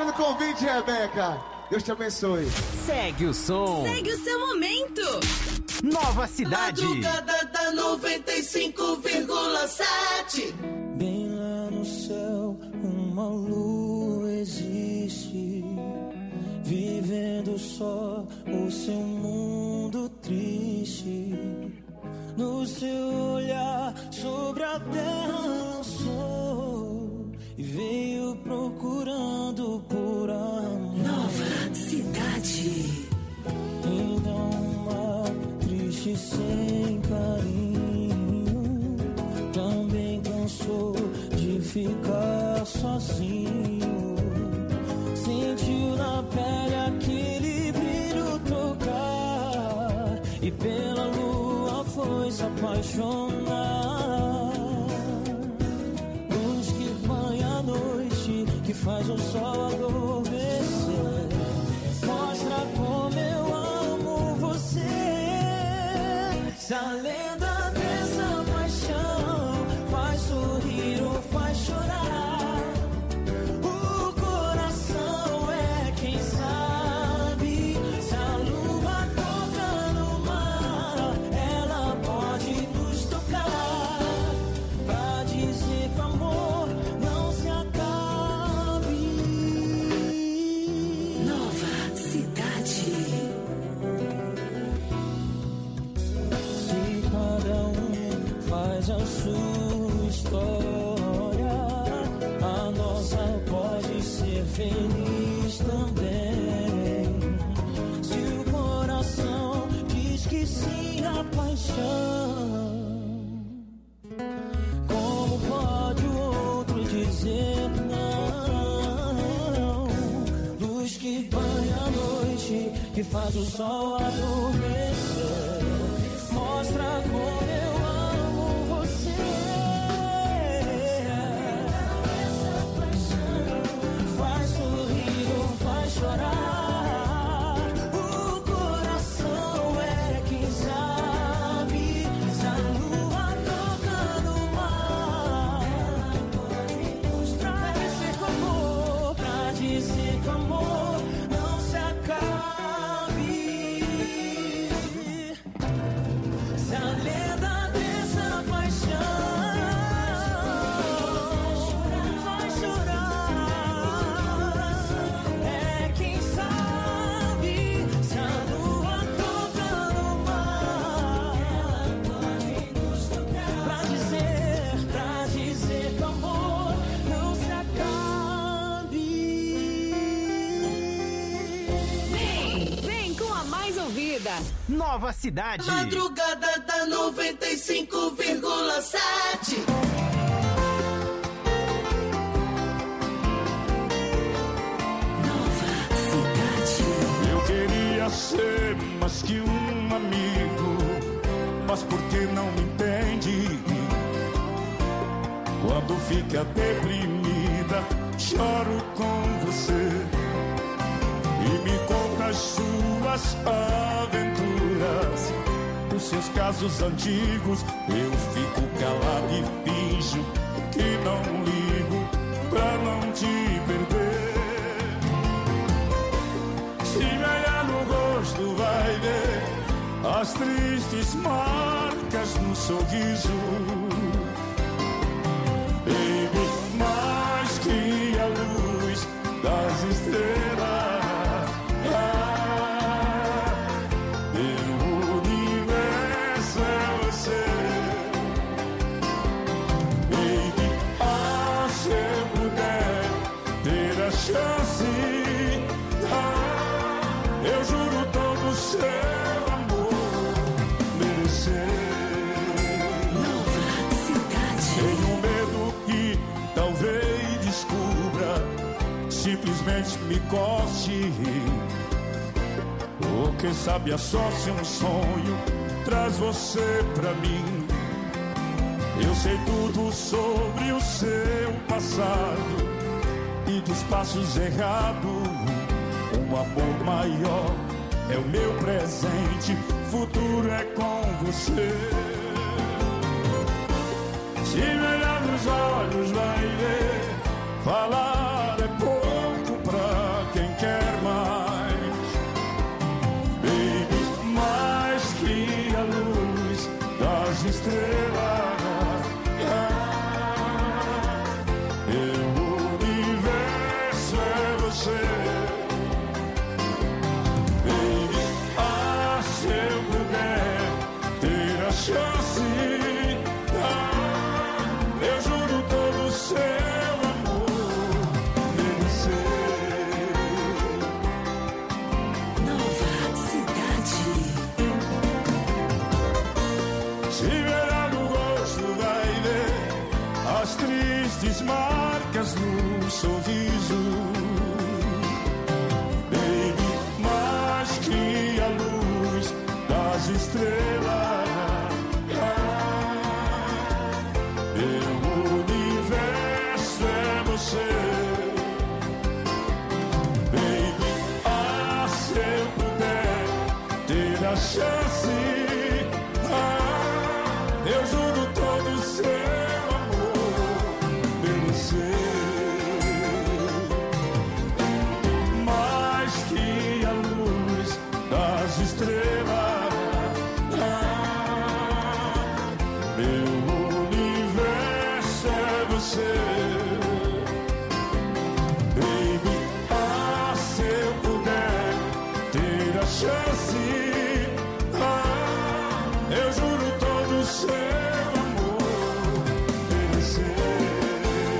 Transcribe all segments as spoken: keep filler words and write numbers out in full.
pelo convite, Rebeca. Deus te abençoe. Segue o som. Segue o seu momento. Nova Cidade. Madrugada da noventa e cinco vírgula sete. Bem lá no céu, uma lua existe, vivendo só o seu mundo triste. No seu olhar sobre a terra lançou e veio procurando por amor. Nova Cidade. Então uma triste sem carinho também cansou de ficar sozinho. Sentiu na pele aquele brilho tocar e pela lua foi se apaixonar. Luz que banha a noite, que faz o sol adormecer, mostra como eu amo você. Se a lenda dessa paixão faz sorrir ou faz chorar, o coração é quem sabe. Se a lua toca no mar, ela pode nos tocar pra dizer que o amor não se acabe. Nova Cidade. Se cada um faz a sua história, a nossa pode ser feliz também. Se o coração diz que sim à paixão, como pode o outro dizer não? Luz que banha a noite, que faz o sol adormecer, mostra como eu amo você. Faz sorrir ou faz chorar, o coração é quem sabe. Se a lua toca no mar, pra dizer que o amor, pra dizer que o amor não se acabe. Se a lenda dessa paixão vai chorar, é quem sabe. Se a lua toca no mar, pra dizer, pra dizer que o amor não se acabe. Vem, vem com a mais ouvida. Nova Cidade. Madrugada da noventa e cinco vírgula sete. Nova Cidade. Eu queria ser mais que um amigo, mas por que não me entende? Quando fica deprimida, choro com você e me conta as suas aventuras, os seus casos antigos. Eu fico calado e finjo que não ligo pra não te perder. Se me olhar no rosto vai ver as tristes marcas no sorriso. Baby, mais que a luz das estrelas, ah, meu universo é você. Baby, ah, se eu puder ter a chance, ah, eu juro todo o seu amor merecer. Nova Cidade. Tenho medo que talvez descubra, simplesmente me goste, ou quem sabe associe um sonho, traz você pra mim. Eu sei tudo sobre o seu passado e dos passos errados. Um amor maior é o meu presente, futuro é com você. Se me olhar nos olhos vai ver, falar é pouco pra estrelas. Ah, meu universo é você. Baby, ah, se eu puder ter a chance, ah, eu juro todo o seu amor merecer. Nova cidade. Se verá no rosto, vai ver as tristes marcas no sorriso. Baby, mais que a luz das estrelas. Meu universo é você. Baby, ah, se eu puder ter a chance, ah, eu juro todo o seu amor merecer. Mais que a luz das estrelas. Ah, meu universo é você. Baby, ah, se eu puder ter a chance, ah, eu juro todo o seu amor merecer.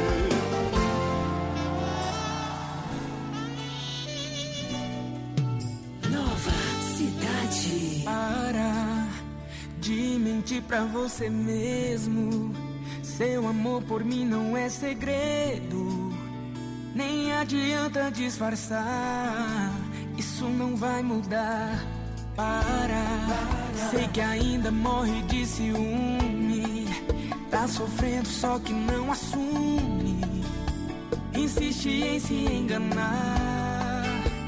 Nova cidade. Para de mentir pra você mesmo. Seu amor por mim não é segredo. Nem adianta disfarçar. Isso não vai mudar. Para, sei que ainda morre de ciúme. Tá sofrendo só que não assume. Insiste em se enganar.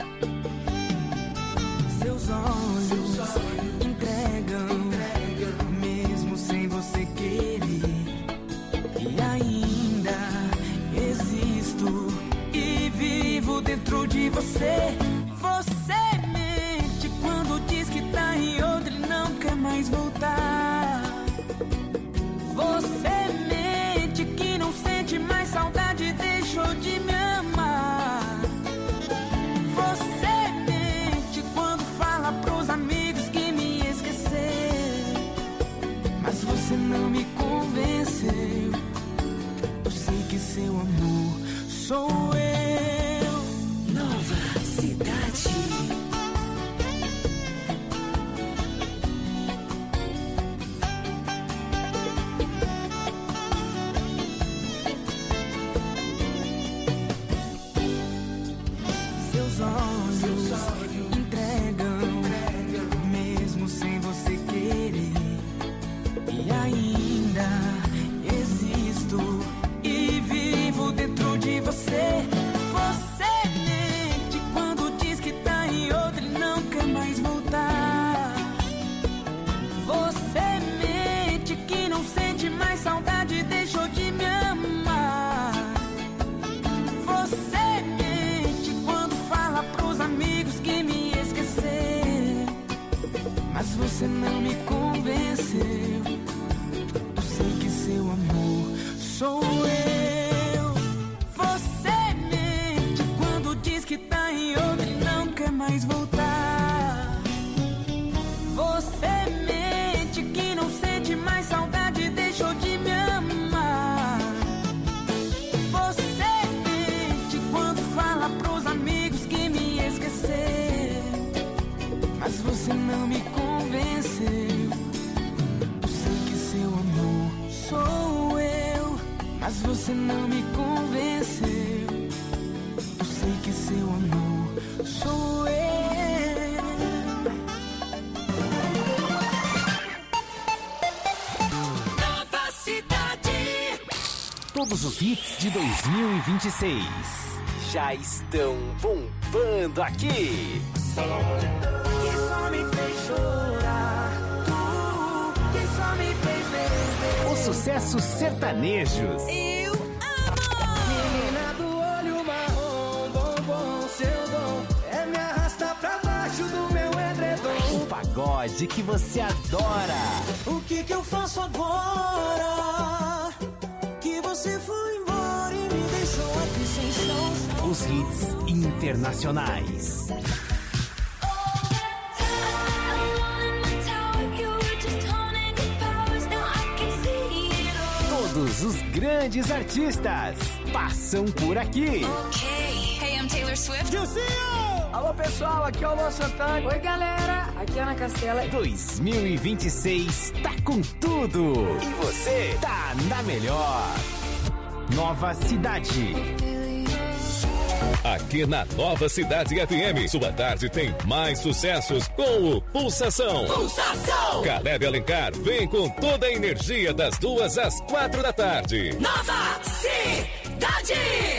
Seus olhos entregam, mesmo sem você querer. E ainda existo e vivo dentro de você. Você mente quando diz que tá em outra e não quer mais voltar. Você mente que não sente mais saudade e deixou de me amar. Você mente quando fala pros amigos que me esqueceu. Mas você não me convenceu. Eu sei que seu amor sou eu. Nova cidade. Seus olhos entregam, mesmo sem você querer. E ainda existo e vivo dentro de você. Você mente quando diz que tá em outra e não quer mais voltar. Você mente que não sente mais saudade e deixou de me amar. Você mente quando fala pros amigos que me esqueceu. Mas você não me convenceu. Eu sei que seu amor sou eu. Você mente quando diz que tá em outra e não quer mais voltar. Você mente que não sente mais saudade e deixou de me amar. Você mente quando fala pros amigos que me esqueceu. Mas você não me convenceu. Eu sei que seu amor sou eu. Mas você não me convenceu. Eu sei que seu amor sou eu. Nova cidade. Todos os hits de dois mil e vinte e seis já estão bombando aqui. Que só me fez chorar, tu, que só me fez beber. Os sucessos sertanejos. Eu amo! Menina do olho marrom, bombom, seu dom é me arrastar pra baixo do meu edredom. O pagode. pagode que você adora. O que que eu faço agora? Que você foi embora e me deixou aqui sem chão. Os hits internacionais. Todos os grandes artistas passam por aqui. Ok. Hey, I'm Taylor Swift. Alô pessoal, aqui é o Luan Santana. Oi galera, aqui é Ana Castela. dois mil e vinte e seis tá com tudo. E você tá na melhor. Nova Cidade. Aqui na Nova Cidade F M, sua tarde tem mais sucessos com o Pulsação. Pulsação! Caleb Alencar vem com toda a energia das duas às quatro da tarde. Nova Cidade!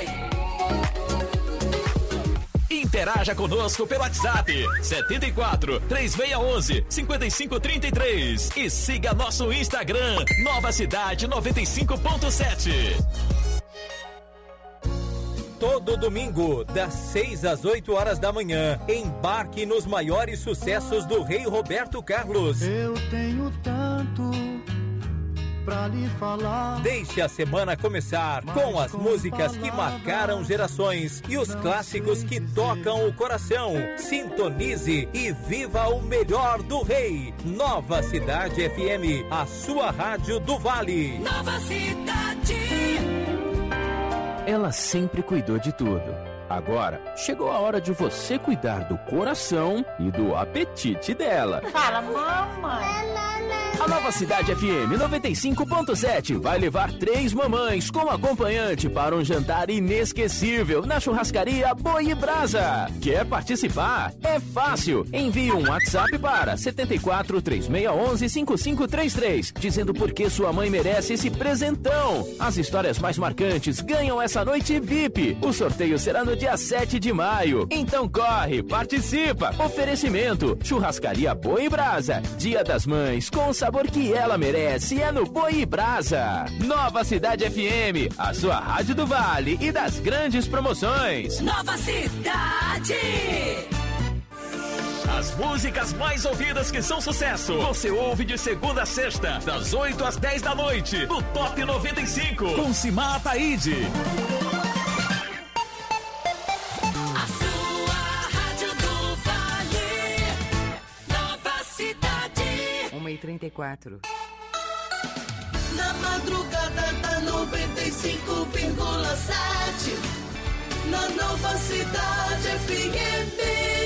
Interaja conosco pelo WhatsApp setenta e quatro, três seis um um, cinco cinco três três e siga nosso Instagram Nova Cidade noventa e cinco ponto sete. Todo domingo, das seis às oito horas da manhã, embarque nos maiores sucessos do Rei Roberto Carlos. Eu tenho tanto pra lhe falar. Deixe a semana começar com as músicas que marcaram gerações e os clássicos que tocam o coração. Sintonize e viva o melhor do Rei. Nova Cidade F M, a sua rádio do Vale. Nova Cidade! Ela sempre cuidou de tudo. Agora, chegou a hora de você cuidar do coração e do apetite dela. Fala, mamãe. A Nova Cidade F M noventa e cinco ponto sete vai levar três mamães como acompanhante para um jantar inesquecível na churrascaria Boi e Brasa. Quer participar? É fácil. Envie um WhatsApp para setenta e quatro, três seis um um, cinco cinco três três, dizendo por que sua mãe merece esse presentão. As histórias mais marcantes ganham essa noite V I P. O sorteio será no dia sete de maio. Então corre, participa. Oferecimento: Churrascaria Boi e Brasa. Dia das Mães com o sabor que ela merece é no Boi e Brasa. Nova Cidade F M, a sua rádio do Vale e das grandes promoções. Nova Cidade! As músicas mais ouvidas que são sucesso, você ouve de segunda a sexta, das oito às dez da noite, no Top noventa e cinco, com Simar Ataíde. A sua rádio do Vale, Nova Cidade. uma e trinta e quatro. Na madrugada da noventa e cinco vírgula sete, na Nova Cidade F M.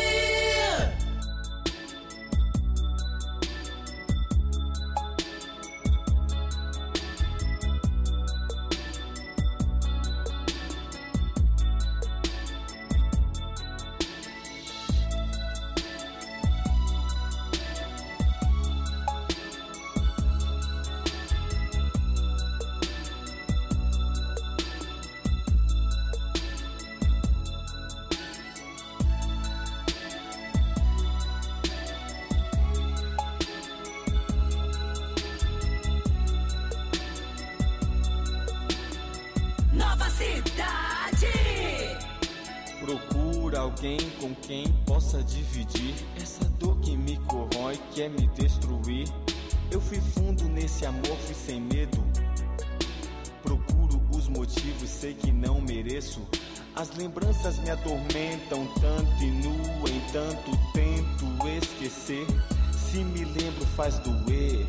Com quem possa dividir essa dor que me corrói, quer me destruir. Eu fui fundo nesse amor, fui sem medo. Procuro os motivos, sei que não mereço. As lembranças me atormentam tanto e no entanto tento esquecer. Se me lembro faz doer.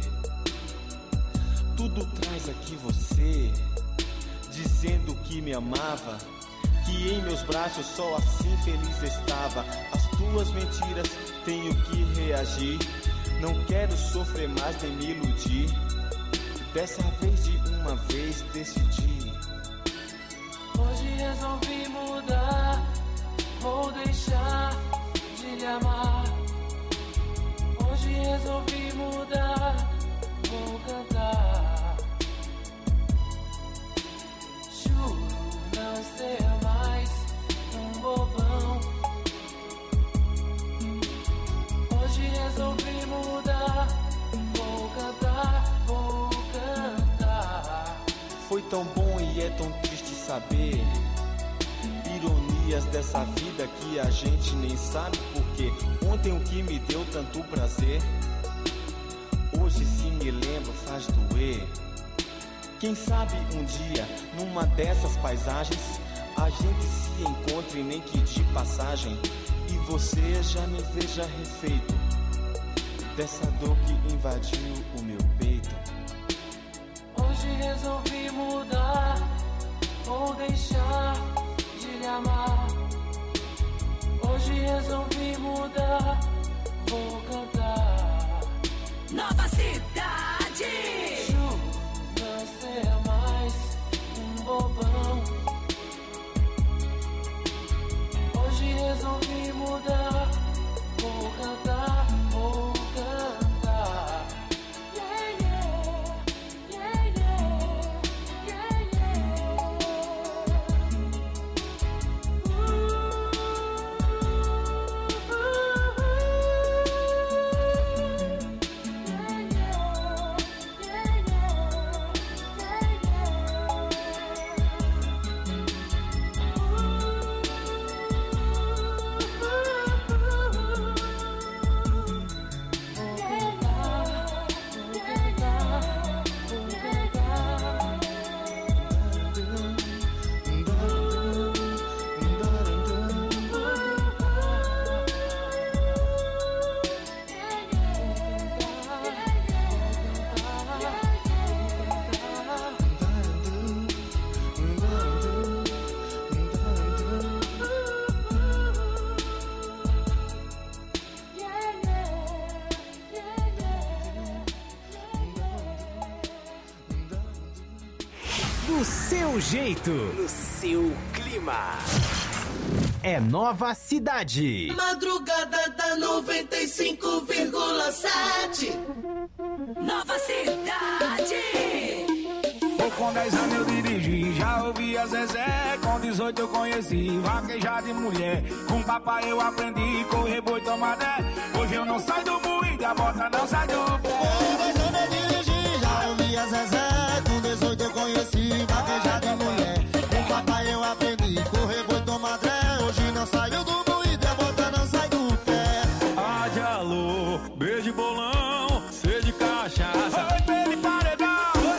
Tudo traz aqui você, dizendo que me amava, que em meus braços só assim feliz estava. As tuas mentiras tenho que reagir. Não quero sofrer mais nem me iludir. Dessa vez de uma vez decidi. Hoje resolvi mudar. Vou deixar de lhe amar. Hoje resolvi mudar. Vou cantar. Juro não ser mais um bobão. Hoje resolvi mudar. Vou cantar, vou cantar. Foi tão bom e é tão triste saber ironias dessa vida que a gente nem sabe por porque ontem o que me deu tanto prazer, hoje se me lembro faz doer. Quem sabe um dia, numa dessas paisagens, a gente se encontre nem que de passagem, e você já me veja refeito dessa dor que invadiu o meu peito. Hoje resolvi mudar ou deixar de lhe amar. Hoje resolvi mudar, vou cantar. Nova Cidade. Juro ser mais um bobão. Hoje resolvi mudar, vou cantar, vou cantar. Yeah, yeah, yeah, yeah, yeah, yeah. Do seu jeito, no seu clima. É Nova Cidade. Madrugada da noventa e cinco vírgula sete. Nova Cidade. Com dez anos eu dirigi, já ouvi a Zezé. Com dezoito eu conheci vaquejar de mulher. Com papai eu aprendi correr boi tomadé. Hoje eu não saio do moído, a bota não sai do pé. Com dez anos eu dirigi, já ouvi a Zezé. Com dezoito eu conheci vaquejar de mulher. Com papai eu aprendi correr boi tomadé. Hoje não saio do moído, a bota não sai do pé. Ah, de alô, beijo de bolão, sede de cachaça. Oi, pele paredão.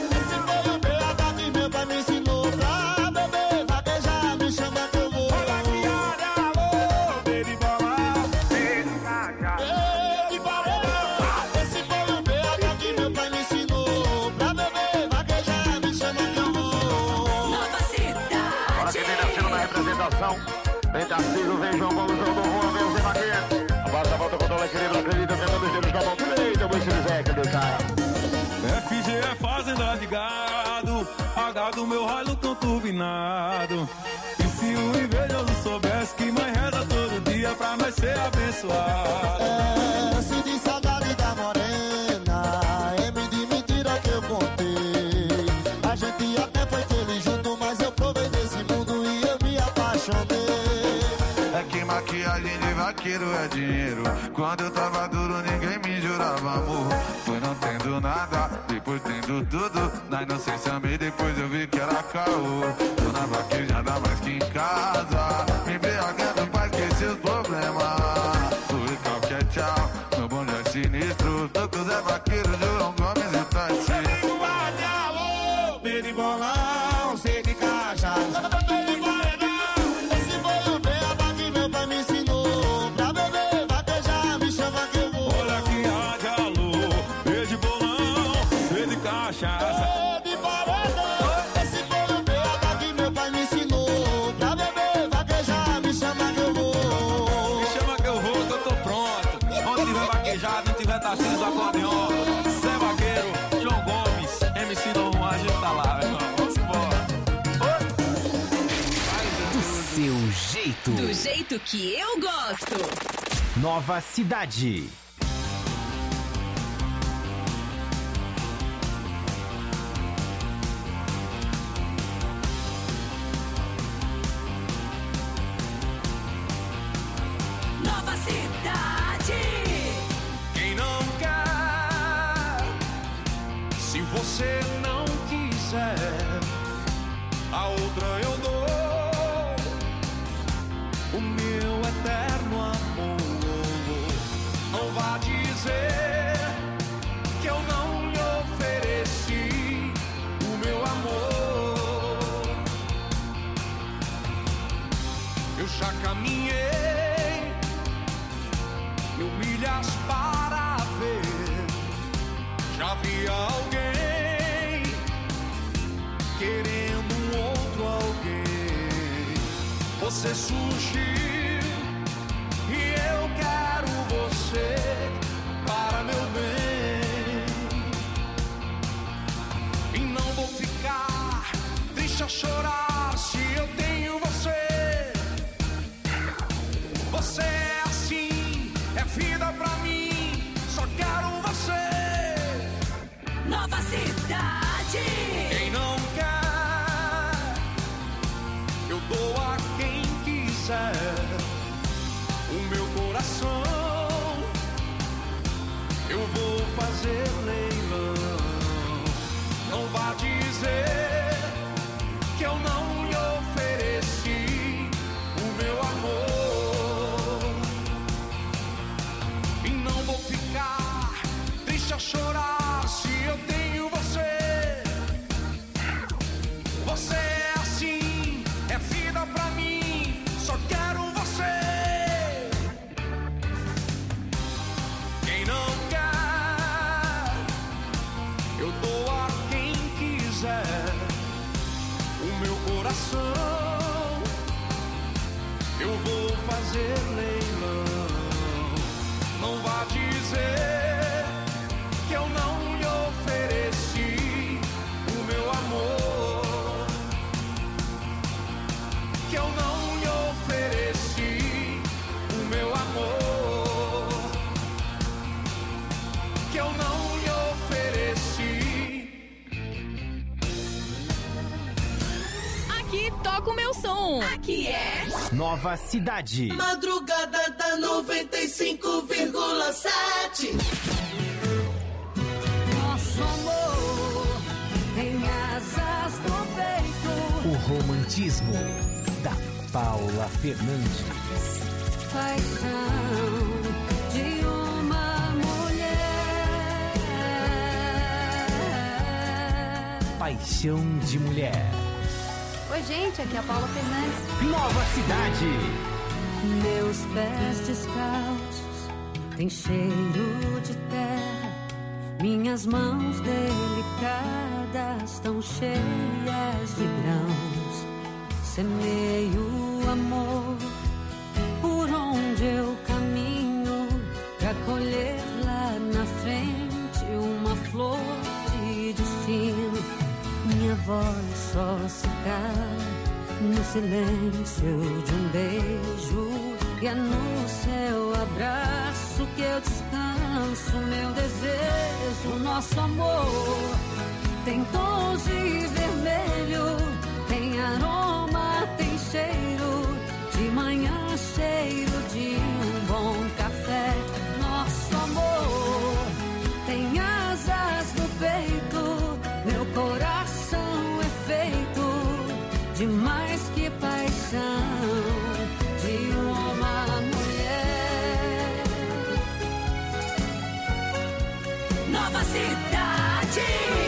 Me ensinou pra beber, vaquejar, me chama que eu vou. Olha que olha, alô, baby bola, baby cacha, baby paredão. Esse foi o B H que meu pai me ensinou. Pra beber, vaquejar, me chama que eu vou. Nova Cidade. Bora que vem nascendo na representação. Vem Tarcísio, vem João Paulo, João do Rua, vem o Zé Maquete. A base volta com o Dólar querido, acredita, tendo dos dedos da mão direita. Vou ensinar o Zé, cadê o cara? F G é fazenda de gado, H do meu Hilux turbinado. E se o invejoso soubesse que mãe reza todo dia pra nós ser abençoado. É, se de saudade da morena, M de mentira que eu contei. A gente até foi feliz junto, mas eu provei desse mundo e eu me apaixonei. É que maquiagem de vaqueiro é dinheiro. Quando eu tava duro ninguém me jurava amor. Foi não tendo nada, depois tendo tudo. Na inocência amei, depois eu vi que era caô. Tô na vaquejada mais que em casa, me embriagando pra esquecer os problemas. Fui qualquer tchau, meu bonde é sinistro. Tô com o Zé Vaqueiro, João Gomes e Tassi. Amigo vai de alô, pede bolão, sei de cachaça. Baby paredão. Esse foi o B H que meu pai me ensinou. Pra beber, vaquejar, me chama que eu vou. Me chama que eu vou, que eu tô pronto. Onde tiver vaquejado, não tiver Tarcísio, acordeon. Zé Vaqueiro, João Gomes, M C Dom Juan, a gente tá lá, meu irmão. Vamos embora. Do seu jeito. Do jeito que eu gosto. Nova Cidade. Nova Cidade. Quem não quer, se você não quiser, a outra eu dou, o meu eterno amor. você surgiu e eu quero você para meu bem. E não vou ficar triste a chorar se eu tenho você. Você é assim, é vida pra mim, só quero você. Nova Cidade. Quem não quer, eu dou a quem quiser. O meu coração eu vou fazer leilão. Não vá dizer que eu não lhe ofereci o meu amor. E não vou ficar triste a chorar se eu tenho você. Você é assim, é vida pra mim, só quero você. Quem não quer, eu dou a quem quiser. O meu coração eu vou fazer leilão. Não vá dizer que eu não lhe ofereci o meu amor, que eu não lhe ofereci o meu amor, que eu não lhe ofereci. Aqui toca o meu som. Aqui é Nova Cidade. Madrugada da noventa e cinco vírgula sete. Nosso amor tem asas no peito. O romantismo da Paula Fernandes. Paixão de uma mulher. Paixão de mulher. Oi, gente, aqui é a Paula Fernandes. Nova Cidade. Meus pés descalços têm cheiro de terra. Minhas mãos delicadas tão cheias de grãos. Semeio amor por onde eu caminho, pra colher lá na frente uma flor de destino. Minha voz só se cala no silêncio de um beijo, e é no seu abraço que eu descanso meu desejo. Nosso amor tem tons de vermelho, tem aroma, tem cheiro, de manhã cheiro de um bom café. Nosso amor tem asas no peito, meu coração é feito de mais que paixão, de uma mulher. Nova Cidade.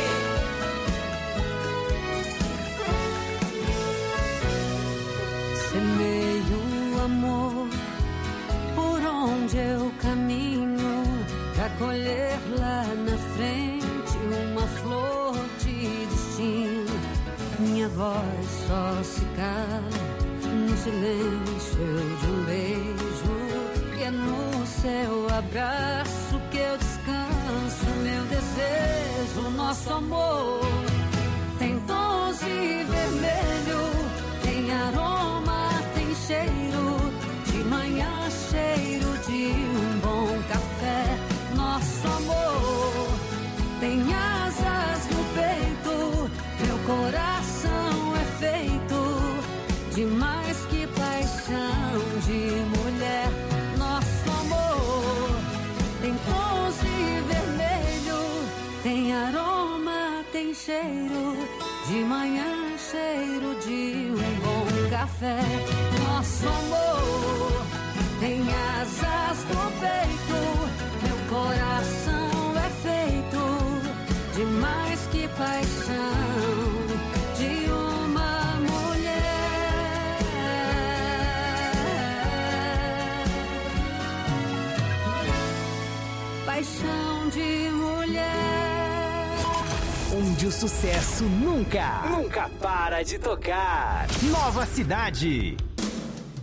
Semeio amor por onde eu caminho, pra colher lá na frente uma flor de destino. Minha voz só se cala no silêncio de um beijo, e é no seu abraço que eu descanso meu desejo. Nosso amor tem tons de vermelho, tem aroma, tem cheiro, de manhã cheiro de um bom café. Nosso amor tem asas no peito, meu coração é feito de mais que paixão, de mulher. Nosso amor tem tons de vermelho, tem aroma, tem cheiro, de manhã cheiro de um bom café. Nosso amor tem asas no peito, meu coração é feito de mais que paixão, de uma mulher. Paixão de mulher. Onde o sucesso nunca, nunca para de tocar. Nova Cidade.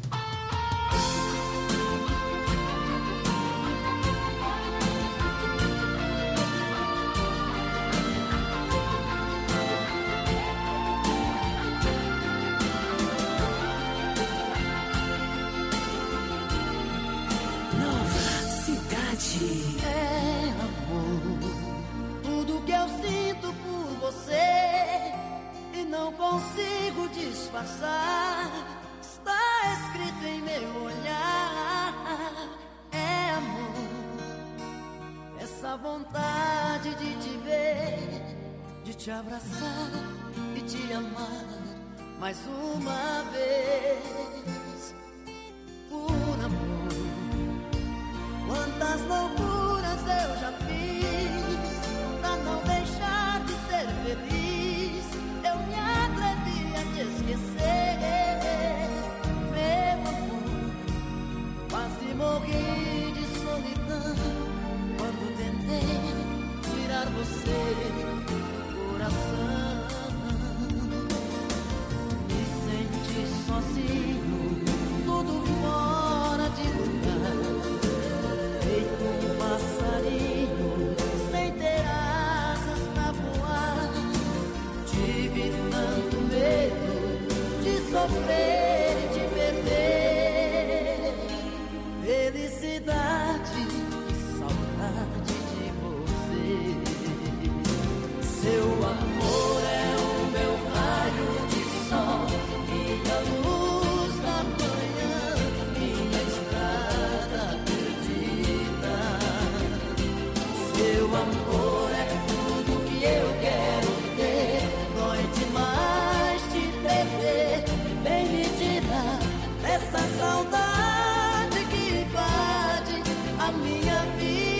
abraçar. Está escrito em meu olhar. É amor, essa vontade de te ver, de te abraçar e te amar mais uma vez. Por amor, quantas loucuras eu já fiz pra não deixar de ser feliz. Eu me atrevi a te esquecer, meu amor. Quase morri de solidão quando tentei tirar você do coração. Me senti sozinho, tudo fora de lugar, feito um passarinho sem ter asas pra voar. Tive tanto medo de sofrer e de perder felicidade e saudade de você. Seu amor é o meu raio de sol, minha luz da manhã, minha estrada perdida. Seu amor é tudo que eu quero ter. Dói demais te perder. Vem me tirar dessa saudade que invade a minha vida.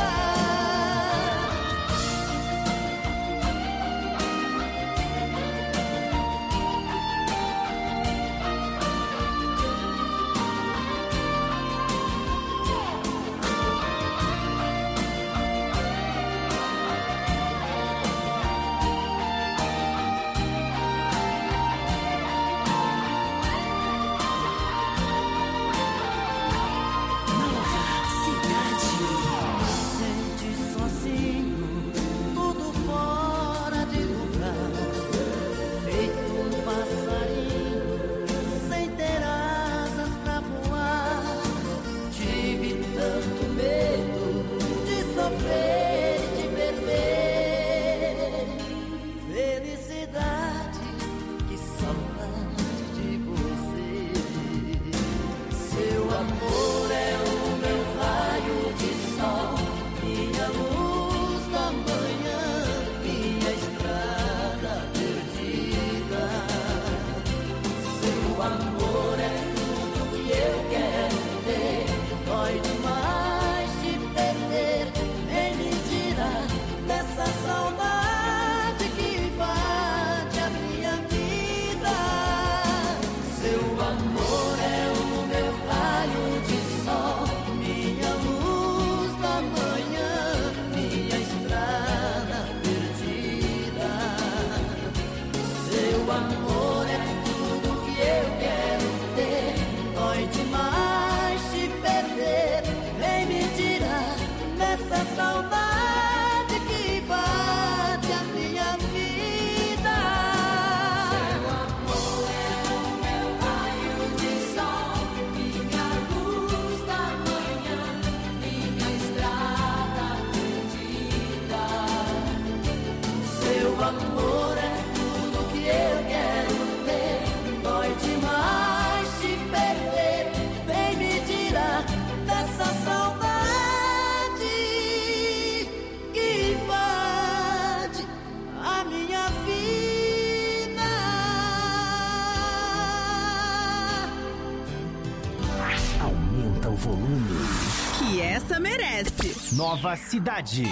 Nova Cidade.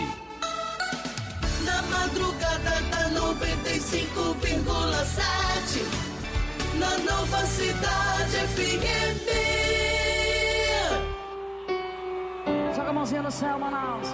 Na madrugada da noventa e cinco vírgula sete, na Nova Cidade F M. Joga a mãozinha no céu, Manaus.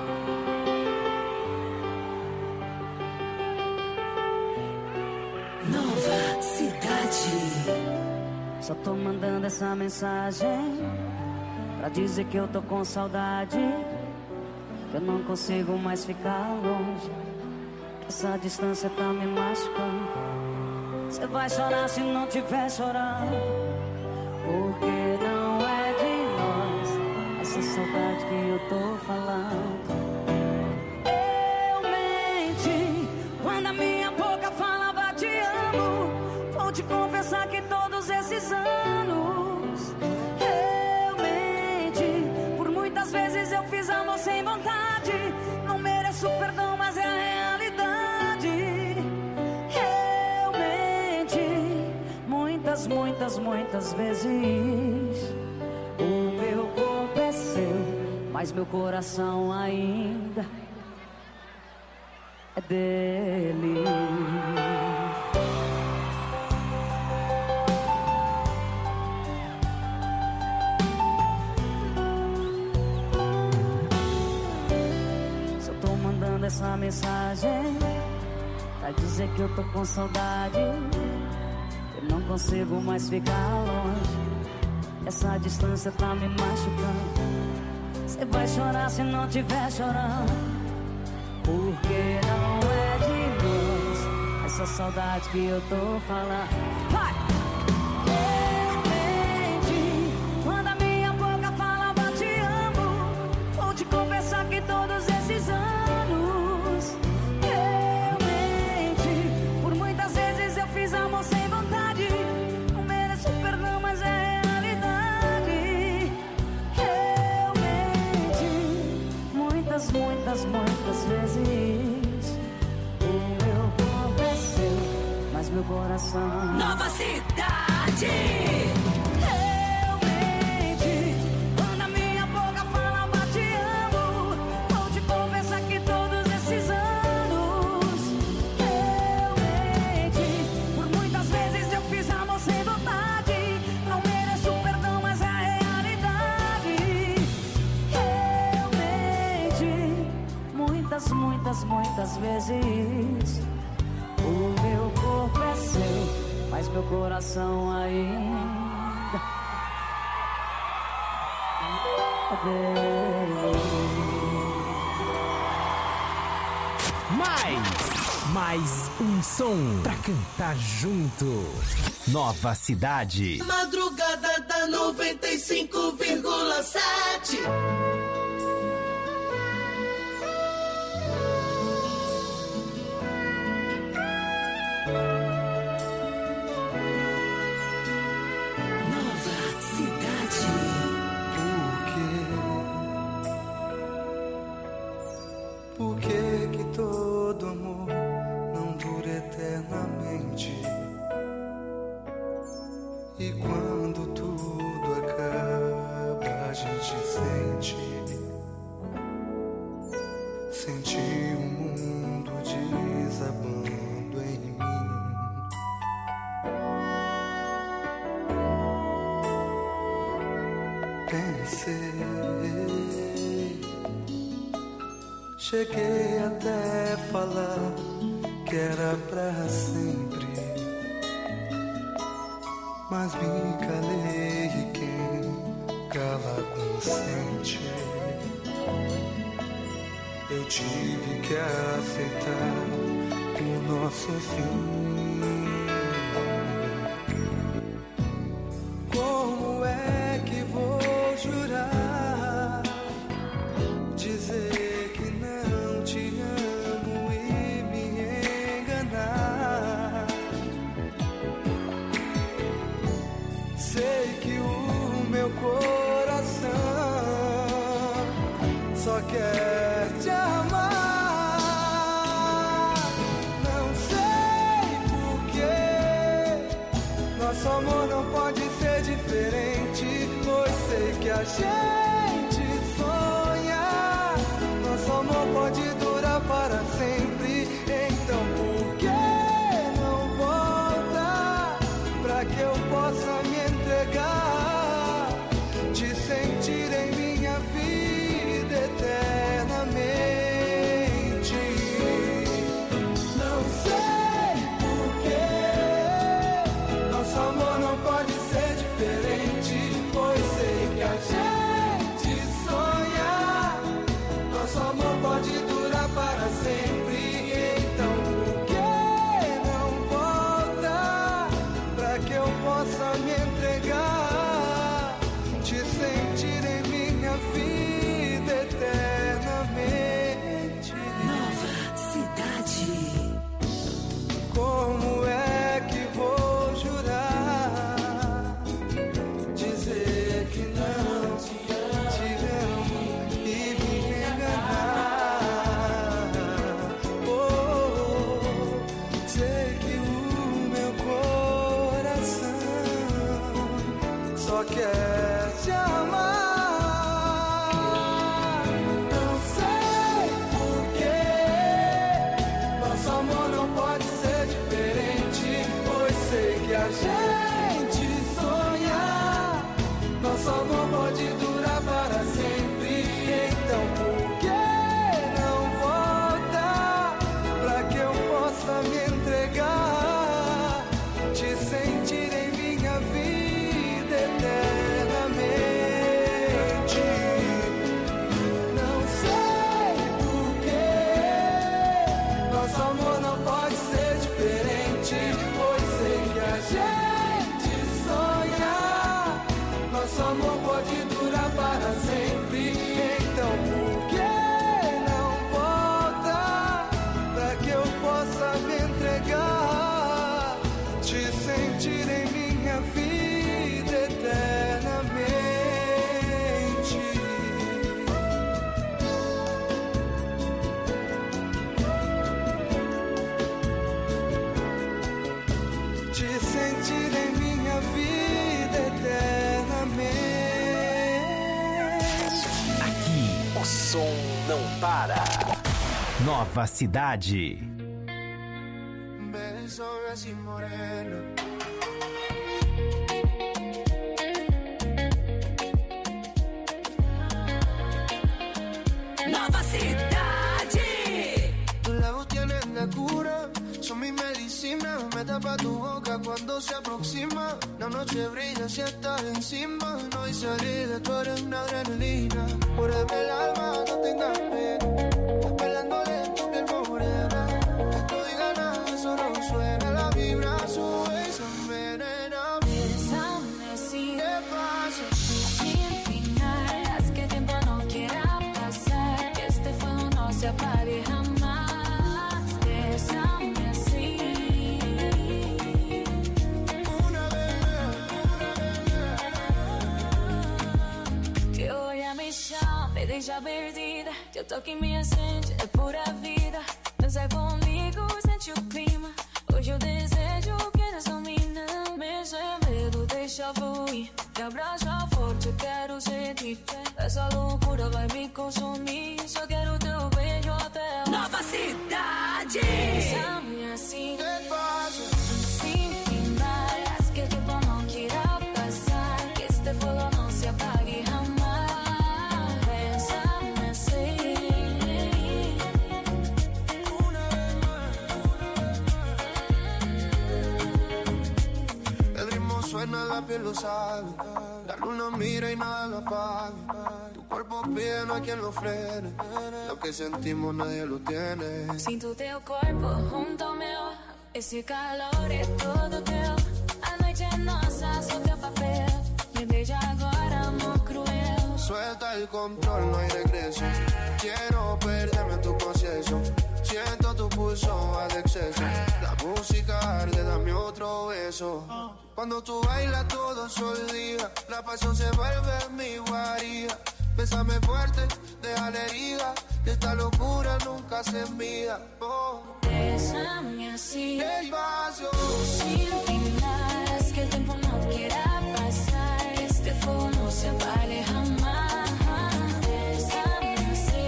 Nova Cidade. Só tô mandando essa mensagem pra dizer que eu tô com saudade. Eu não consigo mais ficar longe, essa distância tá me machucando. Você vai chorar se não tiver chorando, porque não é de nós essa saudade que eu tô falando. Eu menti quando a minha boca falava te amo. Vou te confessar que todos esses anos eu menti. Por muitas vezes eu fiz amor sem vontade. Não mereço perdão, mas é a realidade. Eu menti muitas, muitas, muitas vezes. O meu corpo é seu, mas meu coração ainda é dele. Se eu tô mandando essa mensagem pra dizer que eu tô com saudade, eu não consigo mais ficar longe. Essa distância tá me machucando. Cê vai chorar se não tiver chorando, porque não é de nós essa saudade que eu tô falando. Vai! Eu menti quando a minha boca falava te amo. Vou te confessar que todos esses anos eu menti. Por muitas vezes eu fiz amor sem vontade. Não mereço perdão, mas é muitas, muitas vezes. O meu corpo é seu, mas meu coração. Nova Cidade. Eu menti quando a minha boca falava te amo. Vou te confessar que todos esses anos eu menti. Por muitas vezes eu fiz amor sem vontade. Não mereço perdão, mas é a realidade. Muitas, muitas, muitas vezes. O meu corpo é seu, mas meu coração ainda é dele. Mais, mais um som pra cantar junto. Nova Cidade. Madrugada da noventa e cinco vírgula sete. Por que que todo amor não dura eternamente? E quando tudo acaba, a gente sente Senti o mundo desabando em mim. Pensei, cheguei até falar que era pra sempre, mas me calei e quem cala consente. Eu tive que aceitar o nosso fim. Como é que vou jurar, dizer que não te amo e me enganar? Sei que o meu coração só quer te amar. Não sei porquê, nosso amor não pode ser diferente, pois sei que a gente sonha, nosso amor pode durar para sempre. Então por que não volta, pra que eu possa me entregar, te sentir em minha vida eternamente? Não sei porquê, nosso amor não pode ser diferente, pois sei que a gente só quer te amar. Não sei porquê, nosso amor não pode ser diferente, pois sei que a gente sonha, nosso amor pode durar para sempre. Então por que não volta pra que eu possa me entregar, te sentir em minha vida eternamente? Não sei porquê, nosso amor não pode ser diferente, pois sei que a gente sonha, nosso amor pode durar para sempre. Então por que não volta pra que eu possa me entregar, te sentir em minha vida eternamente? Te sentir em minha vida eternamente. Aqui o som não para. Nova Cidade. Beso así moreno. Nova Cidade. Tus labios tienen la cura, son mi medicina. Me tapa tu boca cuando se aproxima. La noche brilla si estás encima. No hay salida, tú eres una adrenalina. Muérdeme el alma, no tengas pena. Bailando lento, piel morena. No diga nada, solo suena. La vibra sube y se envenena. Bésame así, ¿Qué pasa? sin final. Haz que el tiempo no quiera pasar, que este fuego no se apague jamás. Bésame así. Una vez, una vez. Que hoje a missão me deixa perdida. Teu toque me acende, é pura vida. Dança comigo, sente o clima. Hoje eu desejo que nos domina. Me sem medo, deixa fluir. Me abraça forte, eu quero sentir. Essa loucura vai me consumir. Só quero teu beijo até o Nova Cidade. Bésame assim, ¿Qué pasa? sin final. Haz que el tiempo no quiera pasar, que este fuego no se apague jamás. Bésame así. El ritmo suena, la piel lo sabe. La luna mira y nada lo apaga. Tu cuerpo pide, no hay quien lo frene. Lo que sentimos nadie lo tiene. Sinto teu corpo junto ao meu. Esse calor é todo teu. A noite é nossa, só teu papel. Me beija agora, amor cruel. Suelta el control, no hay regreso. Quiero perderme en tu proceso. Siento tu pulso al exceso. La música arde, dame otro beso. Cuando tú bailas todo se olvida. La pasión se vuelve mi guarida. Bésame fuerte, deja la herida. Que esta locura nunca se mida. Oh. Bésame así, Despacio. sin final. Haz que el tiempo no quiera pasar, que este fuego no se apague jamás. Bésame así.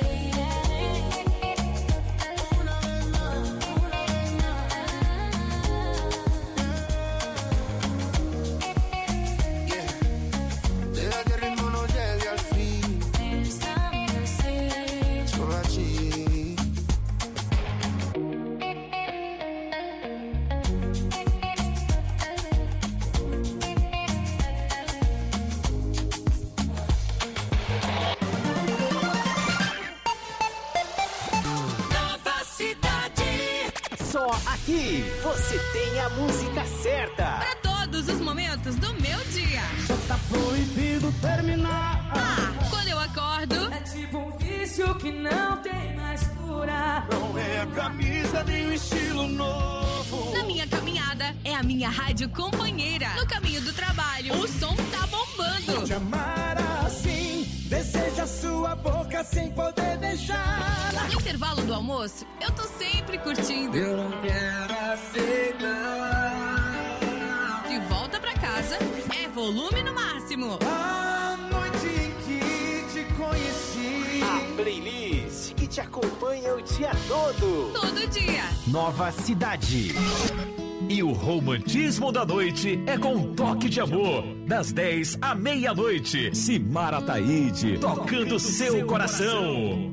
Una vez más, una vez más. Yeah. Deja que el ritmo no llegue al fin. Bésame así. Solo así. Nova Cidade. Só aqui você tem a música certa. Para todos os momentos do meu dia. Tá proibido terminar. Ah, quando eu acordo. É tipo um vício que não tem mais cura. Não é a camisa nem o estilo novo. Na minha caminhada, é a minha rádio companheira. No caminho do trabalho, o som tá bombando. Te amar assim, deseja sua boca sem poder beijar. No intervalo do almoço, eu tô sempre curtindo. Eu não quero aceitar. De volta pra casa, é volume no máximo. ritmo. A noite em que te conheci. A playlist que te acompanha o dia todo. Todo dia. Nova Cidade. E o romantismo da noite é com um toque de amor. Das dez à meia-noite. Simara Taíde, tocando seu coração.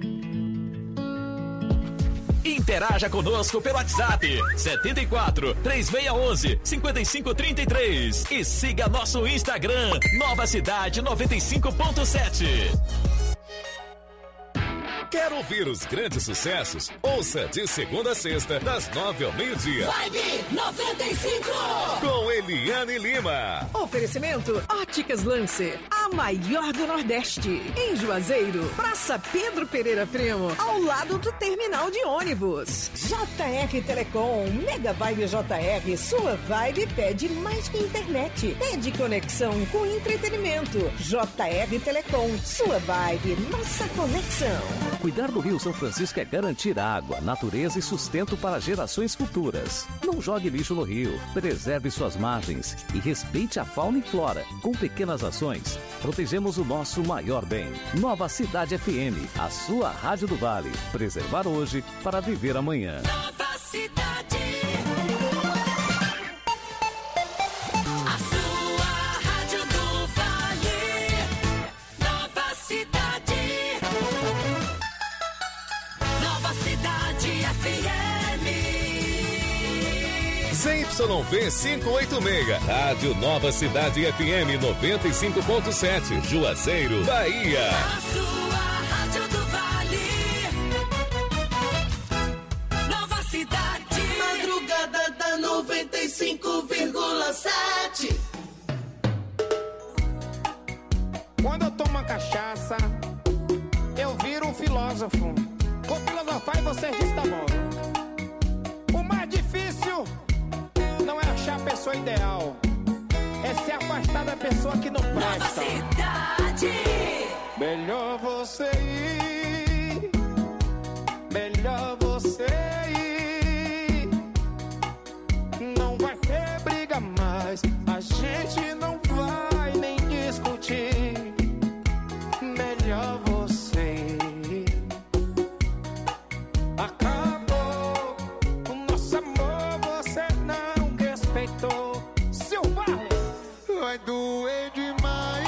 Interaja conosco pelo WhatsApp setenta e quatro, três seis um um, cinco cinco três três e siga nosso Instagram Nova Cidade noventa e cinco ponto sete. Quer ouvir os grandes sucessos? Ouça de segunda a sexta, das nove ao meio-dia. Vibe noventa e cinco. Com Eliane Lima. Oferecimento Óticas Lancer, a maior do Nordeste. Em Juazeiro, Praça Pedro Pereira Primo, ao lado do terminal de ônibus. J R Telecom, Mega Vibe J R, sua vibe pede mais que internet. Pede conexão com entretenimento. J R Telecom, sua vibe, nossa conexão. Cuidar do Rio São Francisco é garantir água, natureza e sustento para gerações futuras. Não jogue lixo no rio, preserve suas margens e respeite a fauna e flora. Com pequenas ações, protegemos o nosso maior bem. Nova Cidade F M, a sua rádio do Vale. Preservar hoje para viver amanhã. Nova Cidade. Z Y V quinhentos e oitenta e seis, Rádio Nova Cidade F M noventa e cinco ponto sete, Juazeiro, Bahia. A sua rádio do Vale. Nova Cidade. Madrugada da noventa e cinco vírgula sete. Quando eu tomo uma cachaça, eu viro um filósofo. Vou filosofar e vocês dizem tá bom. O mais difícil não é achar a pessoa ideal, é se afastar da pessoa que não presta. Nova Cidade. Melhor você ir, melhor você ir. Não vai ter briga mais, a gente não vai nem discutir. Melhor você ir. Acabou o nosso amor, você não respeitou. Silva! Vai doer demais,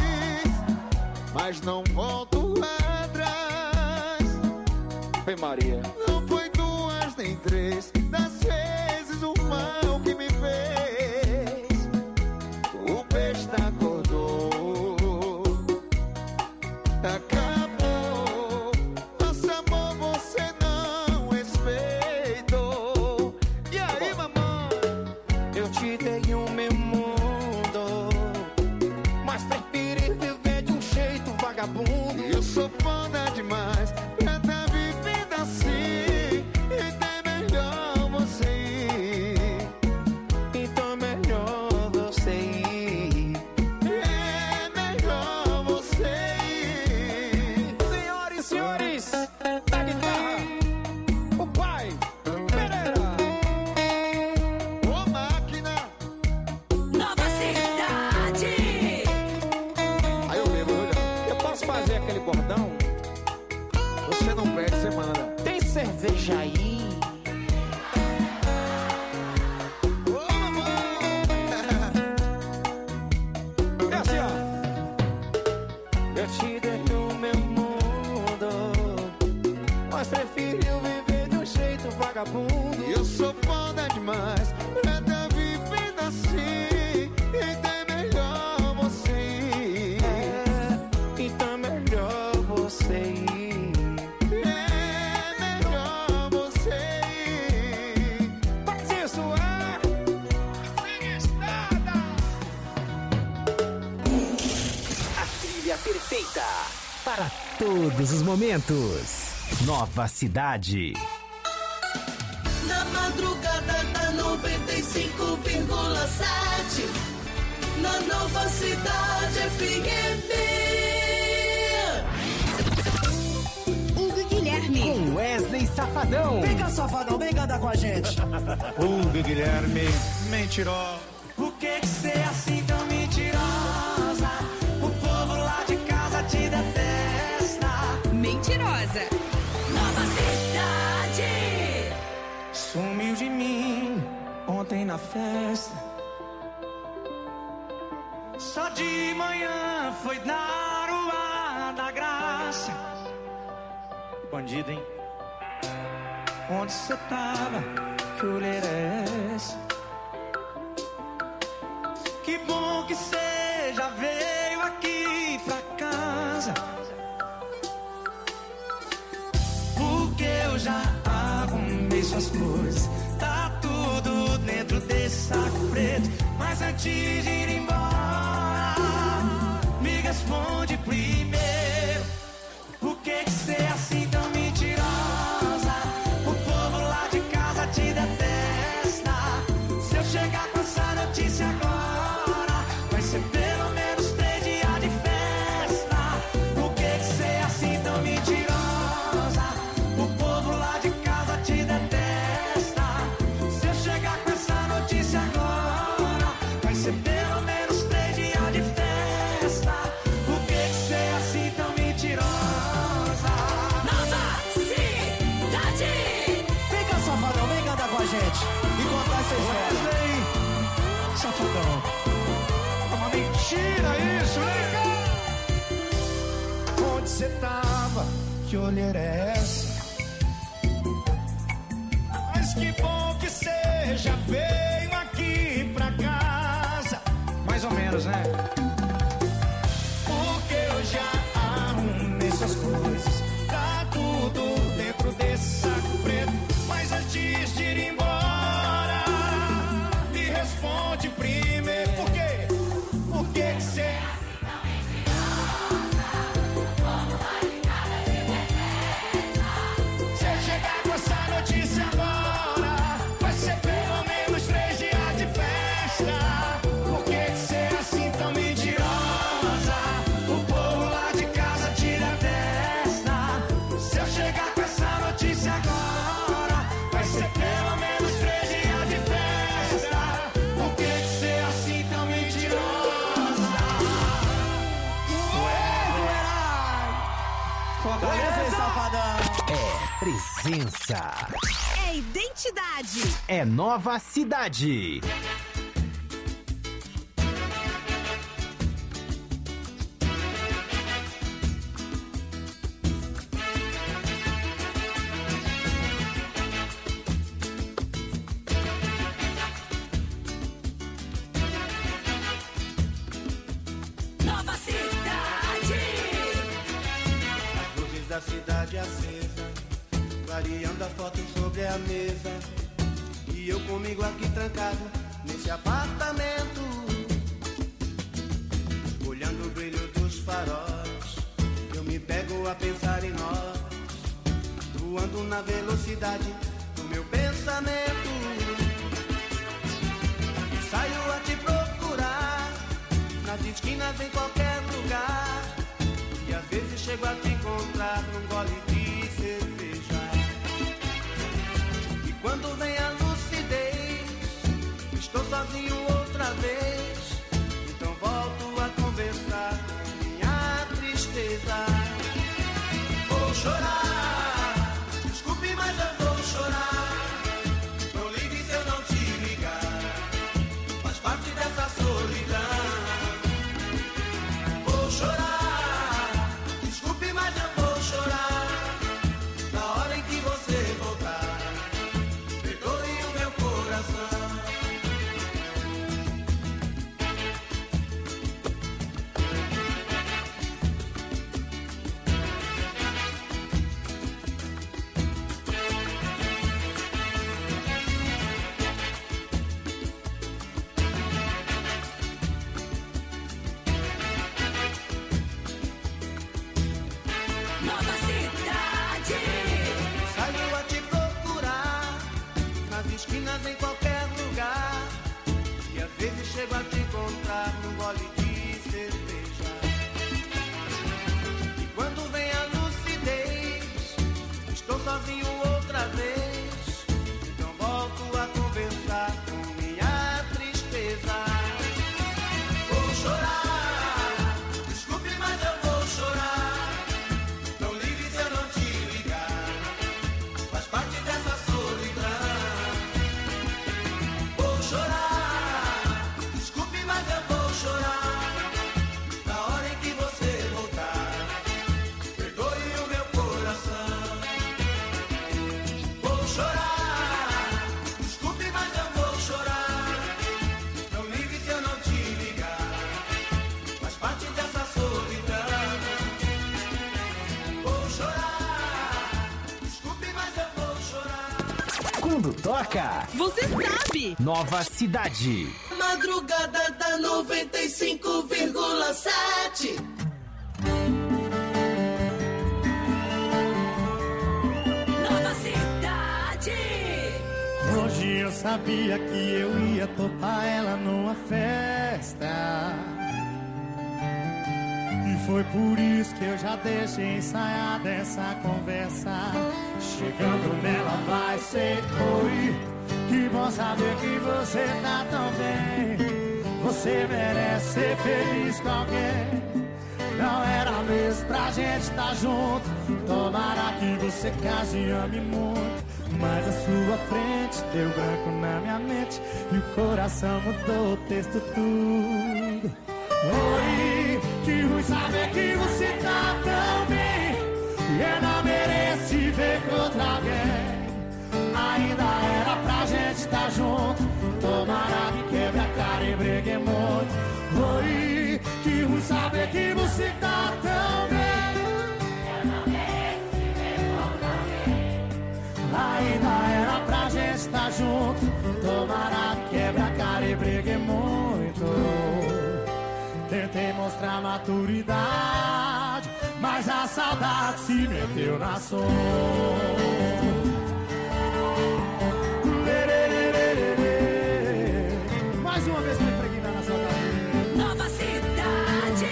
mas não volto atrás. Oi, Maria. Não foi duas nem três das vezes o mal que me fez. O besta acordou, acabou. Nosso amor você não respeitou. E aí, mamãe? Eu te dei o meu mundo, mas preferi viver de um jeito vagabundo. Eu sou foda demais pra tá vivendo assim. Então é melhor você ir. Então é melhor você ir. É melhor você ir. Senhoras e senhores, da guitarra, o pai Pereira. Ô máquina. Nova Cidade. Aí eu bebo, olha. Eu posso fazer aquele bordão? Você não pede, você manda. Tem cerveja aí? Ô mamãe. É assim, ó. Eu te dei o meu mundo, mas preferiu viver de um jeito vagabundo. Eu sou foda demais pra tá vivendo assim. Então é melhor você ir. É, então é melhor você ir. É melhor você ir. Faz isso, é? Sem estrada. A trilha perfeita para todos os momentos. Nova Cidade. Na madrugada da noventa e cinco vírgula sete. Na Nova Cidade F M. Hugo Guilherme. Com Wesley Safadão. Vem cá, safadão, vem cantar com a gente. Hugo Guilherme, mentiroso. Por que que você é assim tão mentirosa? ontem na festa. Só de manhã foi dar o ar da graça. Bandido, hein? Onde cê tava? Que olheira é essa? Que bom que cê já veio aqui pra casa, porque eu já arrumei suas coisas. Tá tudo dentro desse saco preto. Mas antes de ir embora, me responde primeiro: por que que cê é assim tão mentirosa? O povo lá de casa te detesta. Se eu chegar com essa notícia agora, vai ser pelo menos três dias de festa. Por que que cê é assim tão mentirosa? O povo lá de casa te detesta. Se eu chegar com essa notícia agora, vai ser pelo menos três dias de festa. Por que que cê é assim tão mentirosa? Nova Cidade. Vem cá, safadão, vem cantar com a gente e contar essa história. Safadão, é uma mentira isso, hein? Onde cê tava? Que olheira é essa? Mas que bom que cê já veio aqui pra casa. Mais ou menos, né? Porque eu já arrumei suas coisas. Tá tudo dentro desse saco preto. Mas antes de ir embora, me responde primeiro: por quê? Por que que cê... Se eu chegar com essa notícia agora, vai ser pelo menos três dias de festa. Por que que cê é assim tão mentirosa? O povo lá de casa tira a testa. Se eu chegar com essa notícia agora, vai ser pelo menos três dias de festa. Por que que cê é assim tão mentirosa? Ué, ué, Fortaleza, hein, safadão? É presença. É identidade. É Nova Cidade. Nova Cidade. As luzes da cidade acesa, clareando a foto sobre a mesa. E eu comigo aqui trancado nesse apartamento, olhando o brilho dos faróis. Eu me pego a pensar em nós, voando na velocidade do meu pensamento. E saio a te procurar nas esquinas, em qualquer lugar. E às vezes chego a te encontrar num gole de cerveja. E quando vem a lucidez, estou sozinho outra vez. Então volto a conversar com minha tristeza. Vou chorar, desculpe, mas eu vou chorar. Não ligue se eu não te ligar, faz parte dessa solidão. Vou chorar, desculpe, mas eu vou chorar. Na hora em que você voltar, perdoe o meu coração. Nova Cidade. Saio a te procurar nas esquinas, em qualquer lugar. E às vezes chego a te encontrar num gole de cerveja. E quando vem a lucidez, estou sozinho outra vez. Então volto a conversar com minha tristeza. Vou chorar, desculpe, mas eu vou chorar. Não ligue se eu não te ligar, faz parte dessa solidão. Quando toca, você sabe. Nova Cidade. Madrugada da noventa e cinco vírgula sete. Nova Cidade. Hoje eu sabia que eu ia topar ela numa festa. E foi por isso que eu já deixei ensaiada essa conversa. Chegando nela vai ser oi. Que bom saber que você tá tão bem. Você merece ser feliz com alguém. Não era mesmo pra gente estar junto. Tomara que você case e ame muito. Mas a sua frente deu branco na minha mente. E o coração mudou o texto tudo. Oi, que ruim saber que você tá tão bem. E eu não mereço te ver com outra alguém. Ainda era pra gente estar junto. Tomara que quebre a cara e brigue muito. Oi, que ruim saber que você tá tão bem. Eu não mereço te ver com outra alguém. Ainda era pra gente estar junto. Tomara que quebre a cara e brigue muito. Tentei mostrar maturidade, mas a saudade se meteu na sombra. Mais uma vez pra impregnar na saudade. Nova Cidade.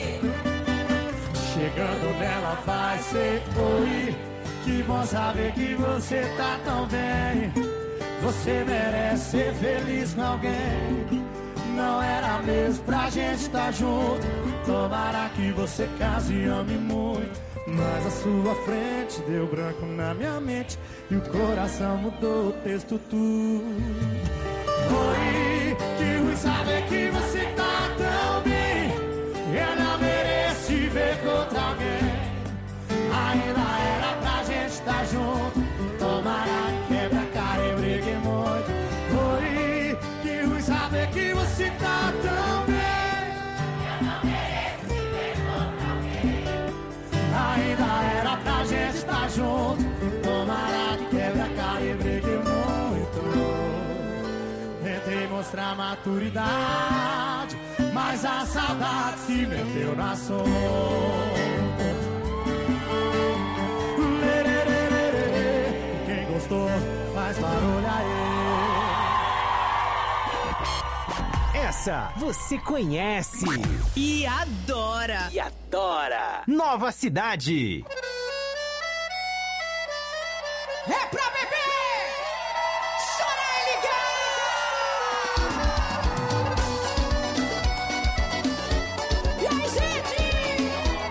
Chegando nela vai ser oi. Que bom saber que você tá tão bem. Você merece ser feliz com alguém. Não era mesmo pra gente estar junto. Tomara que você case e ame muito. Mas a sua frente deu branco na minha mente. E o coração mudou o texto tudo. Oi, que ruim saber que você tá tão bem. Eu não mereço te ver com outra alguém. Ainda era pra gente estar junto. Tomara que quebre a cara e brigue muito. Oi, que ruim saber que você tá tão bem. Eu não mereço te ver com outra alguém. Ainda era pra gente estar junto. Tomara que quebre a cara e brigue muito. Tentei mostrar maturidade, mas a saudade se meteu na sombra. Quem gostou, faz barulho aí. Essa você conhece E adora. e adora. Nova Cidade. É pra beber! Chorar e ligar! E aí, gente?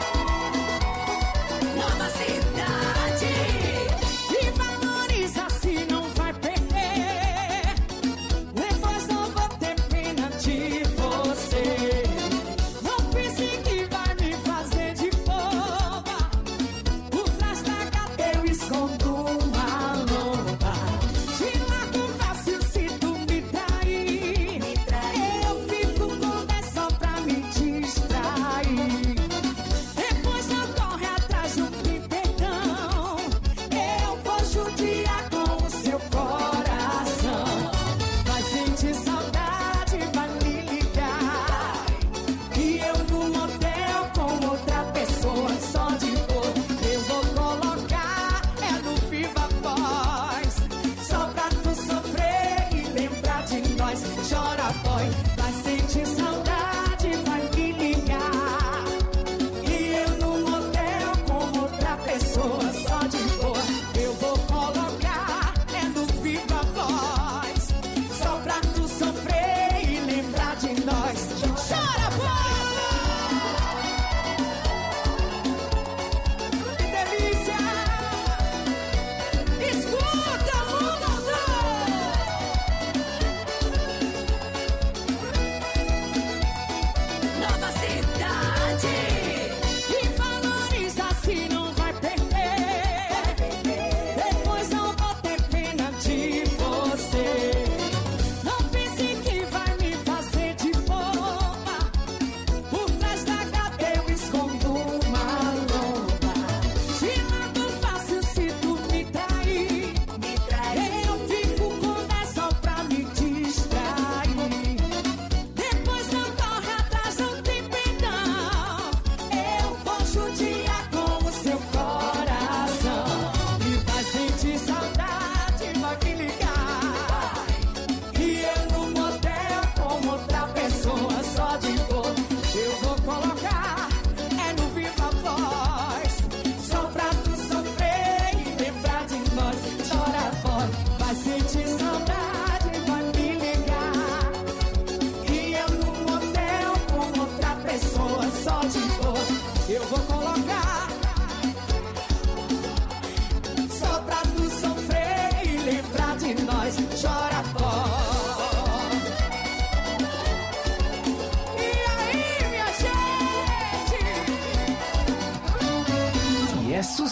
Nova Cidade. E valoriza se não vai perder. Depois não vou ter pena de você. Não pense que vai me fazer de boba.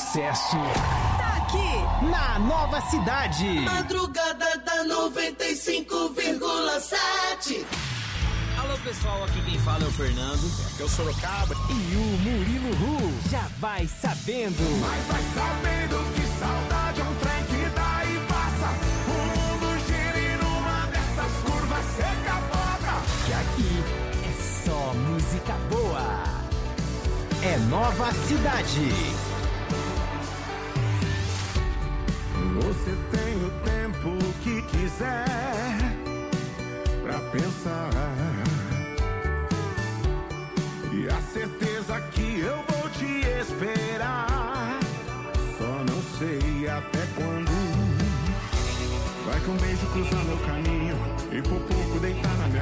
sucesso tá aqui na Nova Cidade. Madrugada da noventa e cinco vírgula sete. Alô pessoal, aqui quem fala é o Fernando. Aqui é o Sorocaba. E o Murilo Ru já vai sabendo. Mas vai sabendo que saudade é um trem que dá e passa. O mundo gira e numa dessas curvas cê capota. Que aqui é só música boa. É Nova Cidade. Você tem o tempo que quiser pra pensar. E a certeza que eu vou te esperar. Só não sei até quando. Vai que um beijo cruza meu caminho e por pouco dei